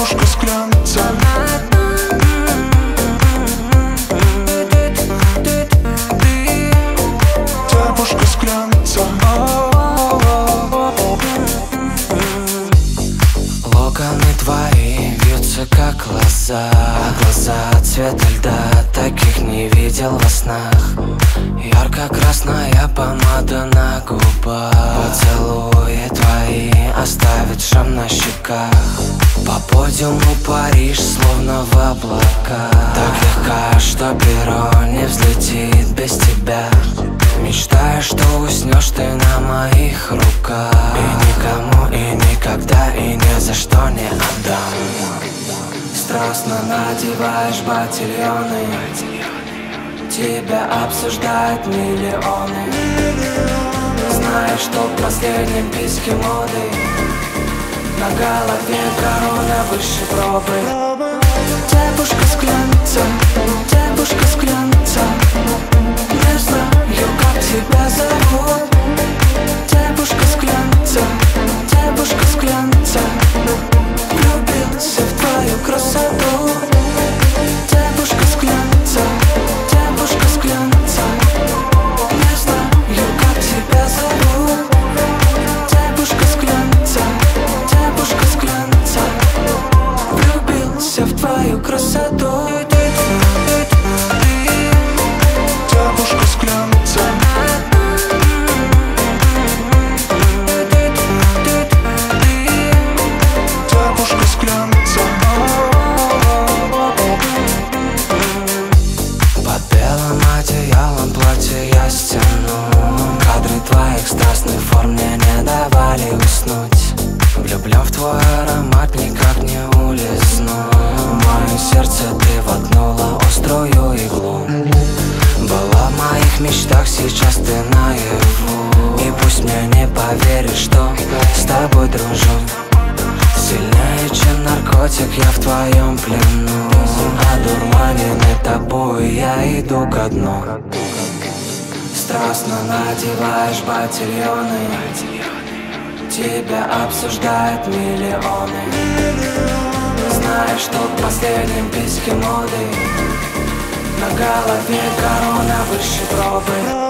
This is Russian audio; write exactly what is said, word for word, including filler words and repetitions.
Девушка склянется. Девушка склянется. Локоны твои вьются как лоза, глаза цвета льда, таких не видел во снах. Ярко-красная помада на губах, поцелуи твои оставят шрам на щеках. По подиуму Париж, словно в облаках, так легко, что перо не взлетит без тебя. Мечтаю, что уснешь ты на моих руках, и никому, и никогда, и ни за что не отдам. Страстно надеваешь ботильоны, тебя обсуждают миллионы. Знаешь, что в последнем писке моды на голове корона выше пробы. Девушка склянется, девушка склянется. Не знаю, как тебя зовут. Девушка склянется, девушка склянется. Влюбился в твою красоту. Девушка склянется, девушка склянется. Не знаю, как тебя зовут. Девушка склянется, девушка склянется. Влюбился в твою красоту. Девушка склянется. Девушка склянется. Под белым одеялом платье я стяну. Кадры твоих страстных форм мне не давали уснуть. Влюблен в твой аромат, никак не улизну. В мое сердце ты воткнула острую иглу. Была в моих мечтах, сейчас ты наяву. И пусть мне не поверишь, что с тобой дружу. Сильнее, чем наркотик, я в твоем плену. Одурманенный тобой, я иду ко дну. Страстно надеваешь ботильоны, тебя обсуждают миллионы. Знаешь, что в последнем писке моды на голове корона выше пробы.